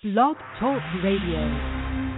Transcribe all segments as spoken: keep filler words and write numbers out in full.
Blog Talk Radio.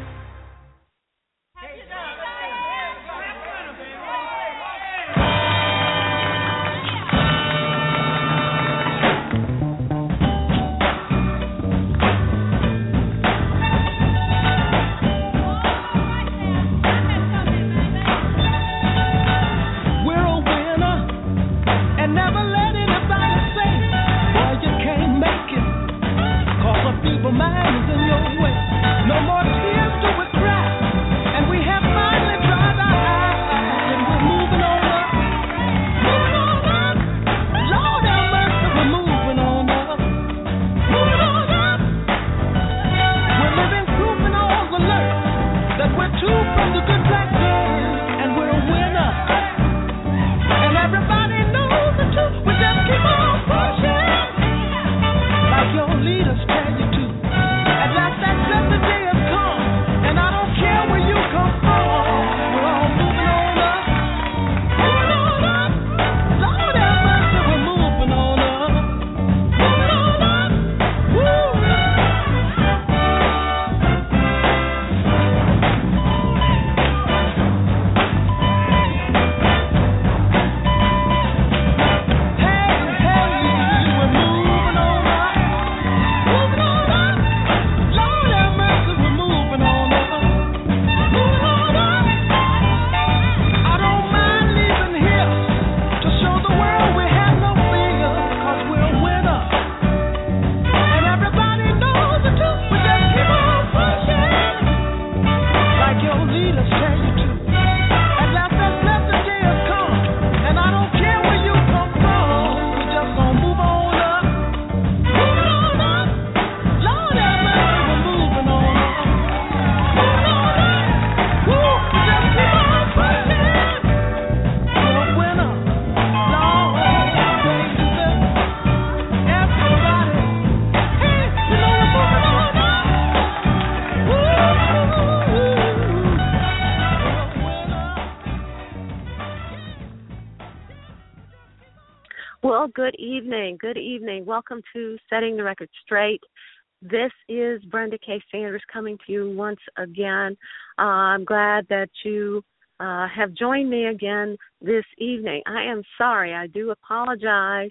Good evening. Good evening. Welcome to Setting the Record Straight. This is Brenda K. Sanders coming to you once again. Uh, I'm glad that you uh, have joined me again this evening. I am sorry. I do apologize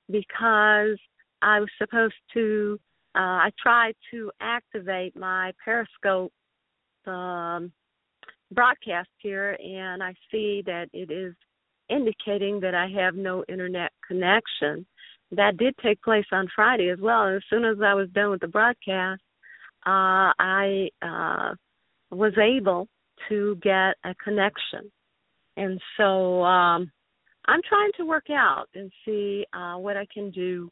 because I was supposed to, uh, I tried to activate my Periscope um, broadcast here, and I see that it is indicating that I have no internet connection. That did take place on Friday as well. And as soon as I was done with the broadcast, uh, I uh, was able to get a connection. And so um, I'm trying to work out and see uh, what I can do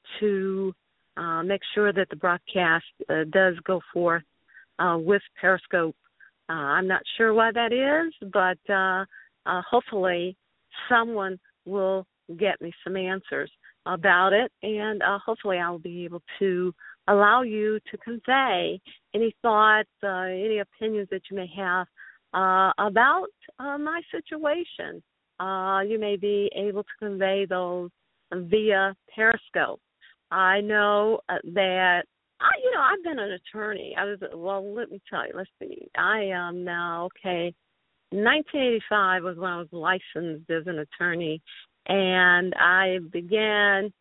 to uh, make sure that the broadcast uh, does go forth uh, with Periscope. Uh, I'm not sure why that is, but uh, uh, hopefully someone will get me some answers about it, and uh, hopefully I will be able to allow you to convey any thoughts, uh, any opinions that you may have uh, about uh, my situation. Uh, you may be able to convey those via Periscope. I know uh, that, I, you know, I've been an attorney. I was, well, let me tell you, let's see. I am now, okay, nineteen eighty-five was when I was licensed as an attorney, and I began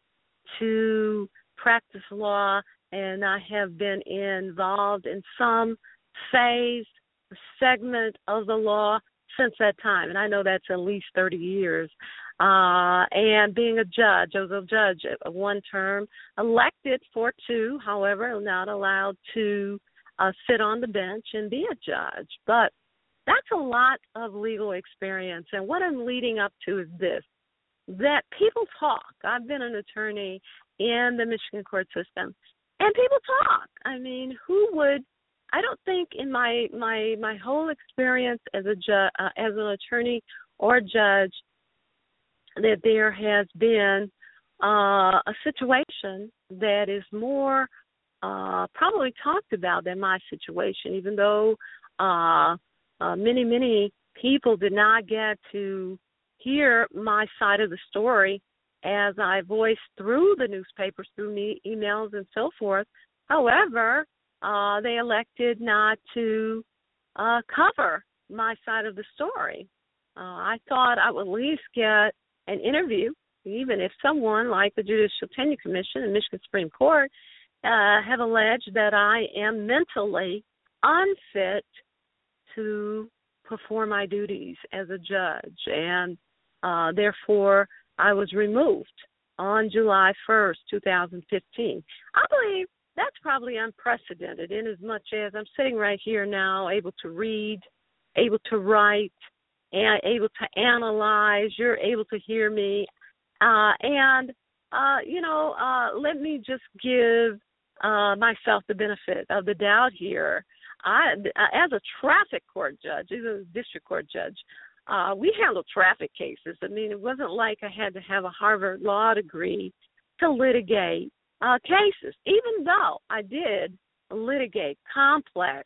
to practice law, and I have been involved in some phase, segment of the law since that time, and I know that's at least thirty years. Uh, and being a judge, I was a judge of one term, elected for two, however, not allowed to uh, sit on the bench and be a judge, but that's a lot of legal experience, and what I'm leading up to is this, that people talk. I've been an attorney in the Michigan court system, and people talk. I mean, who would, I don't think in my my, my whole experience as a ju- uh, as an attorney or judge that there has been uh, a situation that is more uh, probably talked about than my situation, even though uh, Uh, many, many people did not get to hear my side of the story as I voiced through the newspapers, through me, emails, and so forth. However, uh, they elected not to uh, cover my side of the story. Uh, I thought I would at least get an interview, even if someone like the Judicial Tenure Commission and Michigan Supreme Court uh, have alleged that I am mentally unfit to perform my duties as a judge, and uh, therefore I was removed on July first, two thousand fifteen. I believe that's probably unprecedented in as much as I'm sitting right here now, able to read, able to write, and able to analyze. You're able to hear me. Uh, and, uh, you know, uh, let me just give uh, myself the benefit of the doubt here. I, as a traffic court judge, as a district court judge, uh, we handle traffic cases. I mean, it wasn't like I had to have a Harvard law degree to litigate uh, cases, even though I did litigate complex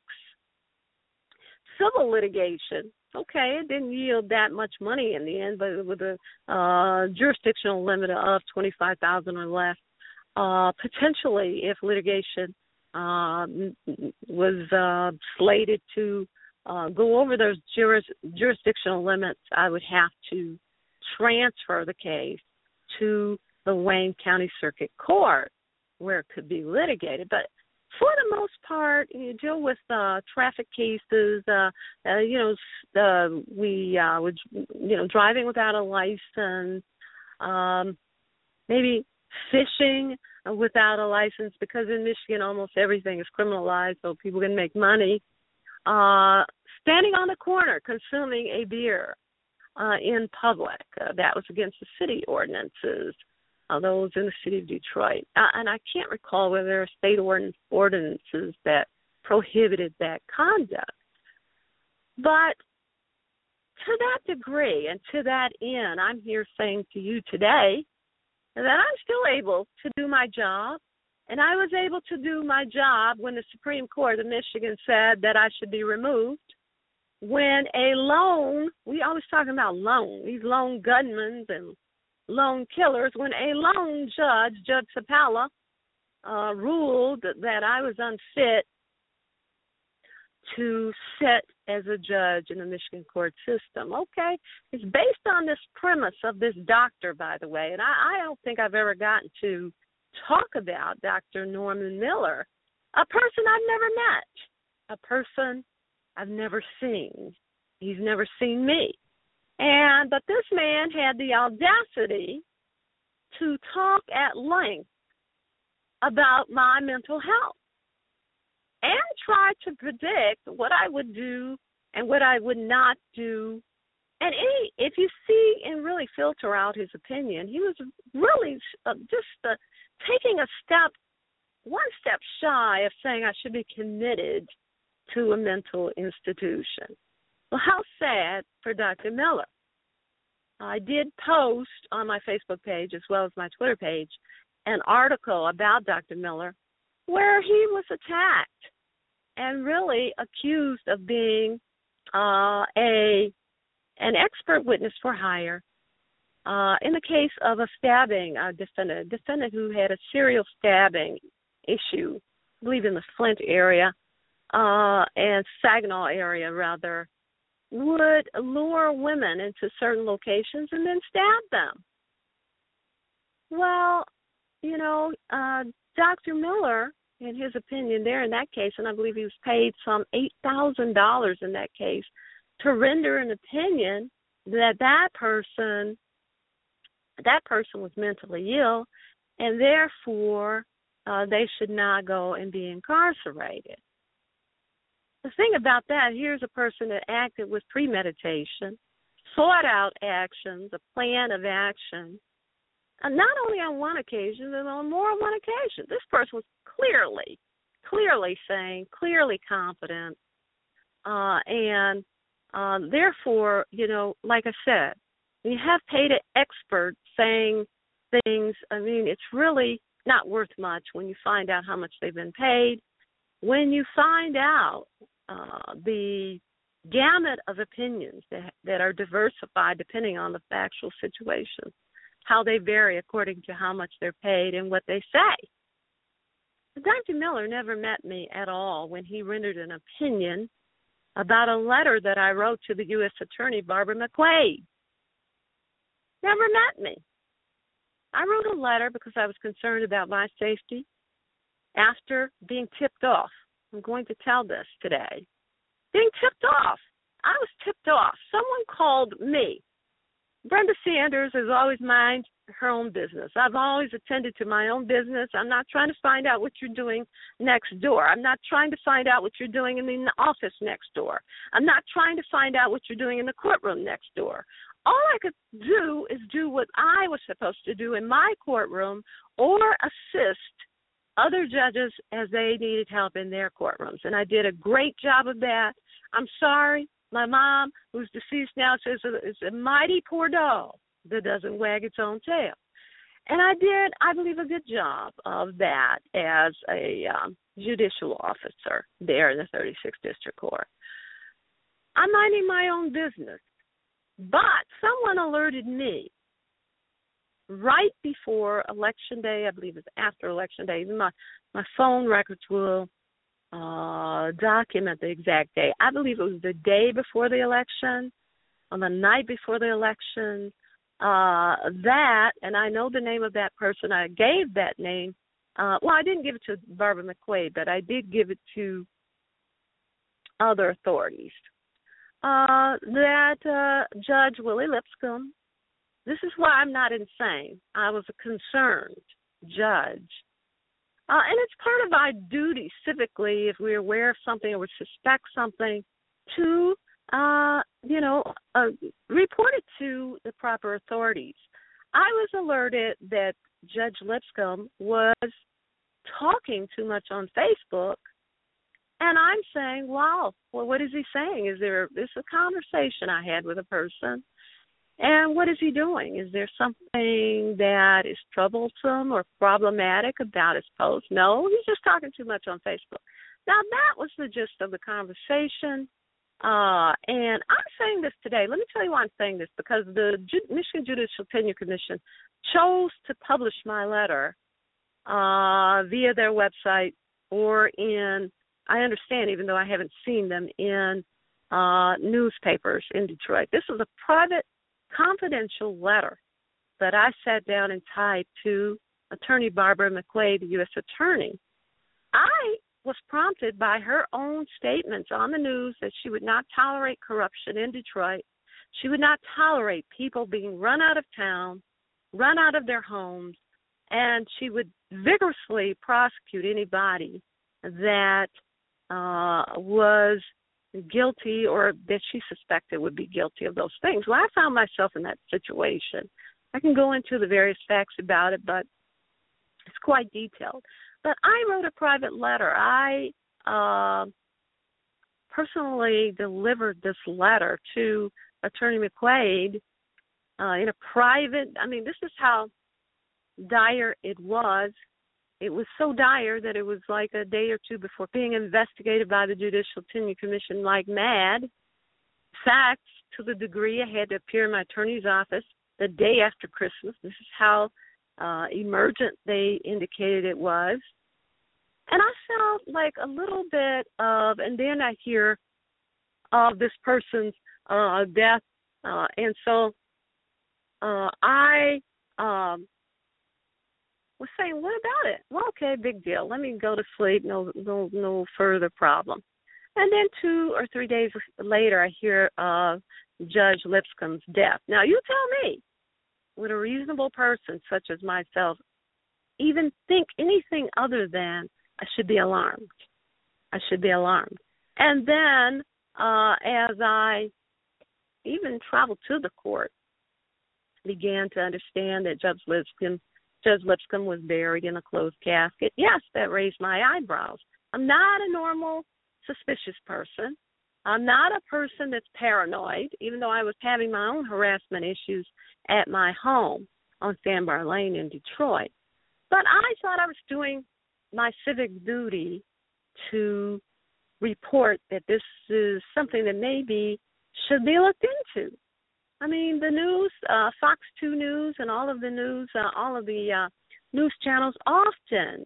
civil litigation. Okay, it didn't yield that much money in the end, but with a uh, jurisdictional limit of twenty-five thousand dollars or less, uh, potentially if litigation uh, was uh, slated to uh, go over those juris, jurisdictional limits, I would have to transfer the case to the Wayne County Circuit Court where it could be litigated. But for the most part, you deal with uh, traffic cases. Uh, uh, you know, uh, we uh, would, you know, driving without a license, um, maybe fishing without a license, because in Michigan almost everything is criminalized, so people can make money. Uh, standing on the corner consuming a beer uh, in public, uh, that was against the city ordinances. Uh, those in the city of Detroit. Uh, and I can't recall whether there are state ordin- ordinances that prohibited that conduct. But to that degree and to that end, I'm here saying to you today that I'm still able to do my job. And I was able to do my job when the Supreme Court of Michigan said that I should be removed. When a lone, we always talking about lone, these lone gunmen and lone killers, when a lone judge, Judge Sapala, uh, ruled that I was unfit to sit as a judge in the Michigan court system. Okay, it's based on this premise of this doctor, by the way, and I, I don't think I've ever gotten to talk about Doctor Norman Miller, a person I've never met, a person I've never seen. He's never seen me. And but this man had the audacity to talk at length about my mental health and try to predict what I would do and what I would not do. And any, if you see and really filter out his opinion, he was really uh, just uh, taking a step, one step shy of saying I should be committed to a mental institution. Well, how sad for Doctor Miller. I did post on my Facebook page as well as my Twitter page an article about Doctor Miller where he was attacked and really accused of being uh, a an expert witness for hire uh, in the case of a stabbing uh, defendant, a defendant who had a serial stabbing issue, I believe in the Flint area uh, and Saginaw area, rather, would lure women into certain locations and then stab them. Well, you know, uh, Doctor Miller, in his opinion there in that case, and I believe he was paid some eight thousand dollars in that case, to render an opinion that that person, that person was mentally ill, and therefore uh, they should not go and be incarcerated. The thing about that, here's a person that acted with premeditation, sought out actions, a plan of action, and not only on one occasion, but on more than one occasion. This person was clearly, clearly saying, clearly confident, uh, and uh, therefore, you know, like I said, when you have paid an expert saying things, I mean, it's really not worth much when you find out how much they've been paid. When you find out uh, the gamut of opinions that, that are diversified depending on the factual situation, how they vary according to how much they're paid and what they say. Doctor Miller never met me at all when he rendered an opinion about a letter that I wrote to the U S Attorney, Barbara McQuade. Never met me. I wrote a letter because I was concerned about my safety after being tipped off. I'm going to tell this today. Being tipped off. I was tipped off. Someone called me. Brenda Sanders has always minded her own business. I've always attended to my own business. I'm not trying to find out what you're doing next door. I'm not trying to find out what you're doing in the office next door. I'm not trying to find out what you're doing in the courtroom next door. All I could do is do what I was supposed to do in my courtroom or assist other judges as they needed help in their courtrooms. And I did a great job of that. I'm sorry. My mom, who's deceased now, says it's a mighty poor dog that doesn't wag its own tail. And I did, I believe, a good job of that as a um, judicial officer there in the thirty-sixth District Court. I'm minding my own business. But someone alerted me right before Election Day, I believe it's after Election Day. My, my phone records will uh, document the exact day. I believe it was the day before the election, on the night before the election, uh, that, and I know the name of that person. I gave that name. Uh, well, I didn't give it to Barbara McQuade, but I did give it to other authorities. Uh, that uh, Judge Willie Lipscomb, this is why I'm not insane. I was a concerned judge. Uh, and it's part of our duty civically, if we're aware of something or we suspect something, to, uh, you know, uh, report it to the proper authorities. I was alerted that Judge Lipscomb was talking too much on Facebook. And I'm saying, wow, well, what is he saying? Is there this is a conversation I had with a person, and what is he doing? Is there something that is troublesome or problematic about his post? No, he's just talking too much on Facebook. Now, that was the gist of the conversation, uh, and I'm saying this today. Let me tell you why I'm saying this, because the Ju- Michigan Judicial Tenure Commission chose to publish my letter uh, via their website or in I understand, even though I haven't seen them in uh, newspapers in Detroit. This was a private, confidential letter that I sat down and typed to Attorney Barbara McQuade, the U S Attorney. I was prompted by her own statements on the news that she would not tolerate corruption in Detroit. She would not tolerate people being run out of town, run out of their homes, and she would vigorously prosecute anybody that uh, was guilty or that she suspected would be guilty of those things. Well, I found myself in that situation. I can go into the various facts about it, but it's quite detailed. But I wrote a private letter. I uh, personally delivered this letter to Attorney McQuade uh, in a private, I mean, this is how dire it was. It was so dire that it was like a day or two before being investigated by the Judicial Tenure Commission like mad. Facts, to the degree I had to appear in my attorney's office the day after Christmas. This is how uh, emergent they indicated it was. And I felt like a little bit of, and then I hear of this person's uh, death. Uh, and so uh, I um, was saying, what about it? Well, okay, big deal. Let me go to sleep. No, no, no further problem. And then two or three days later, I hear of Judge Lipscomb's death. Now, you tell me, would a reasonable person such as myself even think anything other than I should be alarmed? I should be alarmed. And then uh, as I even traveled to the court, began to understand that Judge Lipscomb, Judge Lipscomb was buried in a closed casket. Yes, that raised my eyebrows. I'm not a normal suspicious person. I'm not a person that's paranoid, even though I was having my own harassment issues at my home on Sandbar Lane in Detroit. But I thought I was doing my civic duty to report that this is something that maybe should be looked into. I mean, the news, uh, Fox two News and all of the news, uh, all of the uh, news channels often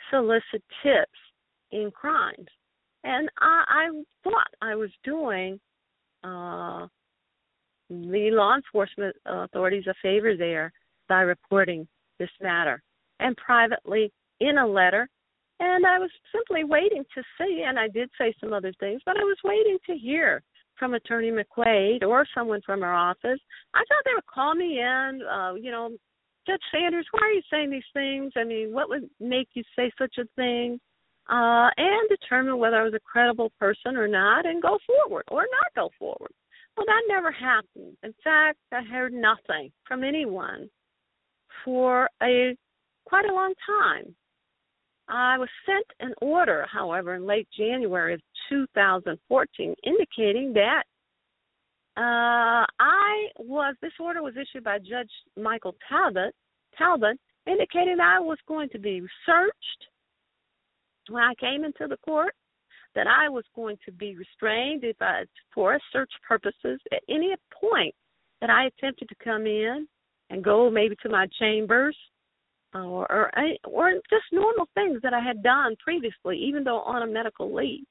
solicit tips in crimes. And I, I thought I was doing uh, the law enforcement authorities a favor there by reporting this matter, and privately in a letter. And I was simply waiting to see, and I did say some other things, but I was waiting to hear from Attorney McQuaid or someone from her office. I thought they would call me in, uh, you know, Judge Sanders, why are you saying these things? I mean, what would make you say such a thing? Uh, and determine whether I was a credible person or not, and go forward or not go forward. Well, that never happened. In fact, I heard nothing from anyone for a quite a long time. I was sent an order, however, in late January of two thousand fourteen, indicating that uh, I was, this order was issued by Judge Michael Talbot, Talbot, indicating that I was going to be searched when I came into the court, that I was going to be restrained if I, for search purposes at any point that I attempted to come in and go maybe to my chambers, or, or or just normal things that I had done previously, even though on a medical leave.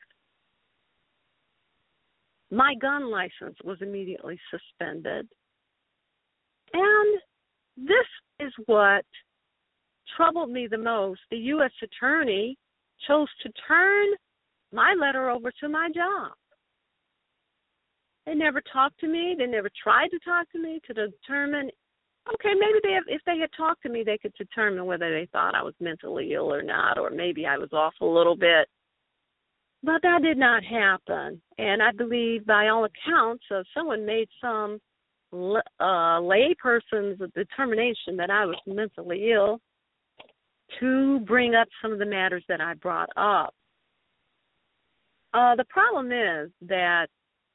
My gun license was immediately suspended. And this is what troubled me the most. The U S attorney chose to turn my letter over to my job. They never talked to me. They never tried to talk to me to determine, okay, maybe they have, if they had talked to me, they could determine whether they thought I was mentally ill or not, or maybe I was off a little bit. But that did not happen. And I believe, by all accounts, uh, someone made some uh, layperson's determination that I was mentally ill to bring up some of the matters that I brought up. Uh, the problem is that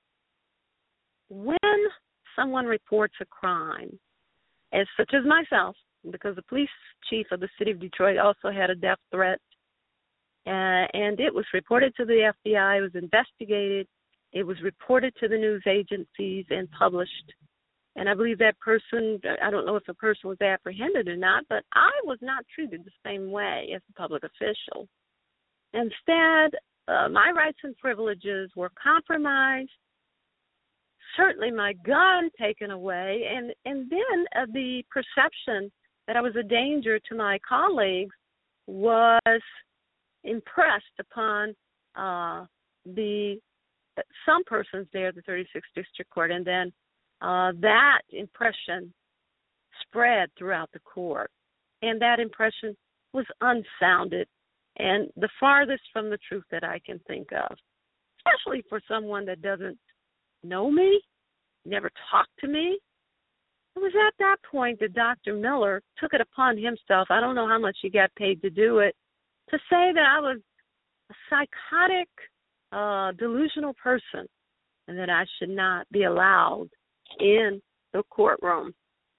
when someone reports a crime, as such as myself, because the police chief of the city of Detroit also had a death threat, uh, and it was reported to the F B I, it was investigated, it was reported to the news agencies and published. And I believe that person, I don't know if the person was apprehended or not, but I was not treated the same way as a public official. Instead, uh, my rights and privileges were compromised, certainly my gun taken away, and, and then uh, the perception that I was a danger to my colleagues was impressed upon uh, the some persons there at the thirty-sixth District Court, and then uh, that impression spread throughout the court, and that impression was unfounded and the farthest from the truth that I can think of, especially for someone that doesn't know me, never talked to me. It was at that point that Doctor Miller took it upon himself, I don't know how much he got paid to do it, to say that I was a psychotic, uh, delusional person and that I should not be allowed in the courtroom.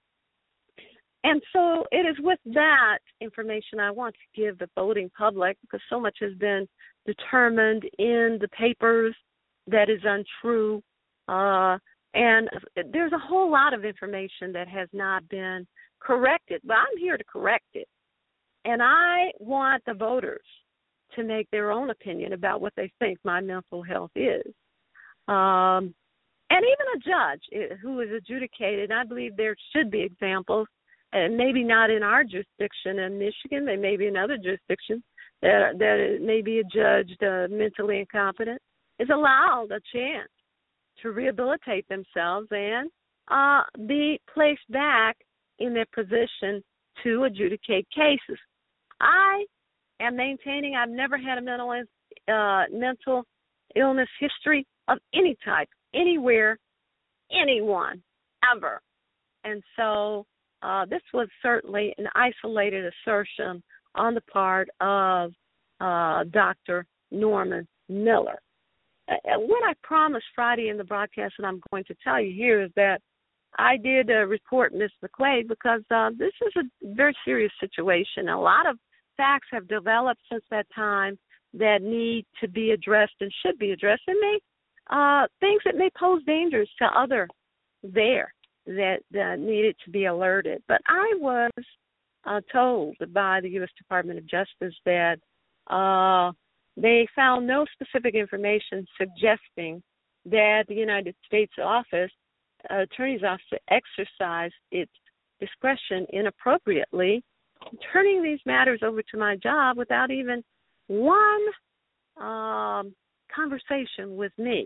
And so it is with that information I want to give the voting public, because so much has been determined in the papers that is untrue. Uh, and there's a whole lot of information that has not been corrected, but I'm here to correct it. And I want the voters to make their own opinion about what they think my mental health is. Um, and even a judge who is adjudicated, I believe there should be examples, and maybe not in our jurisdiction in Michigan, they may be in other jurisdictions, that, that may be adjudged uh, mentally incompetent, is allowed a chance to rehabilitate themselves and uh, be placed back in their position to adjudicate cases. I am maintaining I've never had a mental uh, mental illness history of any type, anywhere, anyone, ever. And so uh, this was certainly an isolated assertion on the part of uh, Doctor Norman Miller. Uh, what I promised Friday in the broadcast, and I'm going to tell you here, is that I did uh, report Miz McQuaid because uh, this is a very serious situation. A lot of facts have developed since that time that need to be addressed and should be addressed, and may uh, things that may pose dangers to others there that uh, needed to be alerted. But I was uh, told by the U S Department of Justice that Uh, they found no specific information suggesting that the United States Office, uh, Attorney's Office, exercised its discretion inappropriately, turning these matters over to my job without even one um, conversation with me.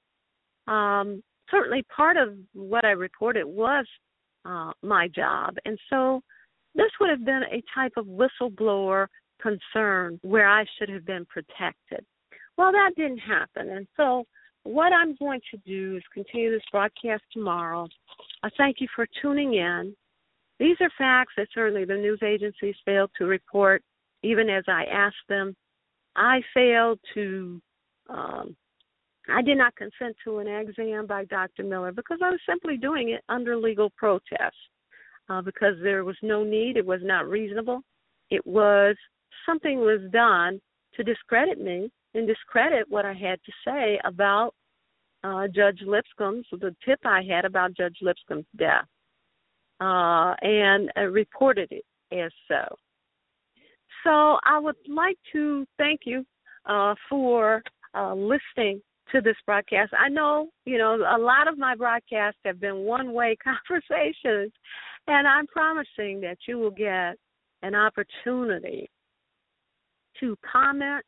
Um, certainly part of what I reported was uh, my job, and so this would have been a type of whistleblower concern where I should have been protected. Well, that didn't happen, and so what I'm going to do is continue this broadcast tomorrow. I thank you for tuning in. These are facts that certainly the news agencies failed to report, even as I asked them. I failed to, um, I did not consent to an exam by Doctor Miller because I was simply doing it under legal protest uh, because there was no need. It was not reasonable. It was, something was done to discredit me and discredit what I had to say about uh, Judge Lipscomb's, the tip I had about Judge Lipscomb's death, uh, and uh, reported it as so. So I would like to thank you uh, for uh, listening to this broadcast. I know, you know, a lot of my broadcasts have been one-way conversations, and I'm promising that you will get an opportunity to comment,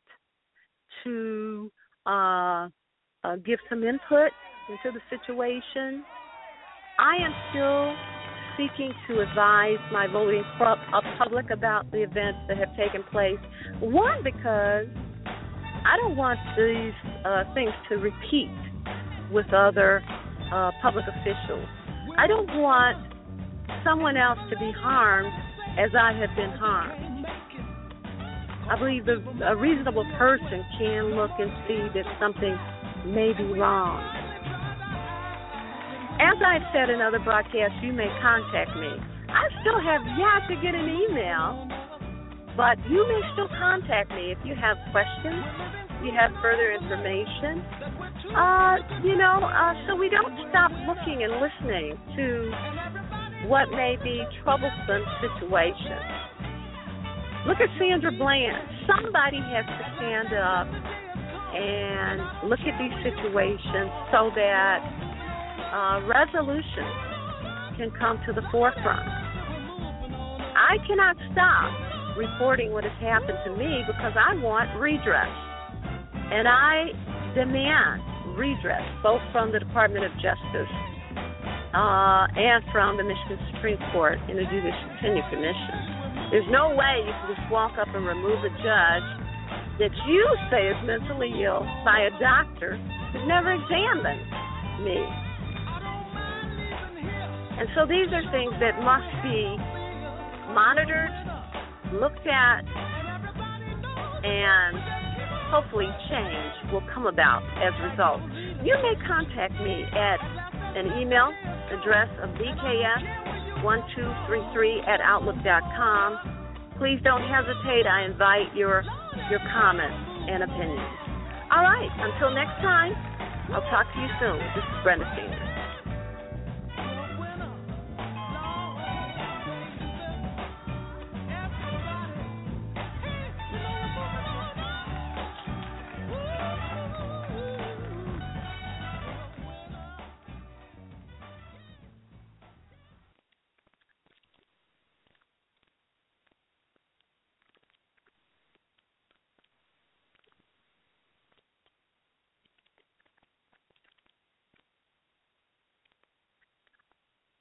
to uh, uh, give some input into the situation. I am still seeking to advise my voting public about the events that have taken place. One, because I don't want these uh, things to repeat with other uh, public officials. I don't want someone else to be harmed as I have been harmed. I believe that a reasonable person can look and see that something may be wrong. As I've said in other broadcasts, you may contact me. I still have yet to get an email, but you may still contact me if you have questions, you have further information, uh, you know, uh, so we don't stop looking and listening to what may be troublesome situations. Look at Sandra Bland. Somebody has to stand up and look at these situations so that uh, resolution can come to the forefront. I cannot stop reporting what has happened to me because I want redress. And I demand redress both from the Department of Justice uh, and from the Michigan Supreme Court in the Judicial Tenure Commission. There's no way you can just walk up and remove a judge that you say is mentally ill by a doctor who's never examined me. And so these are things that must be monitored, looked at, and hopefully change will come about as a result. You may contact me at an email address of b k s one two three three at outlook dot com. Please don't hesitate. I invite your your comments and opinions. All right, until next time, I'll talk to you soon. This is Brenda Senior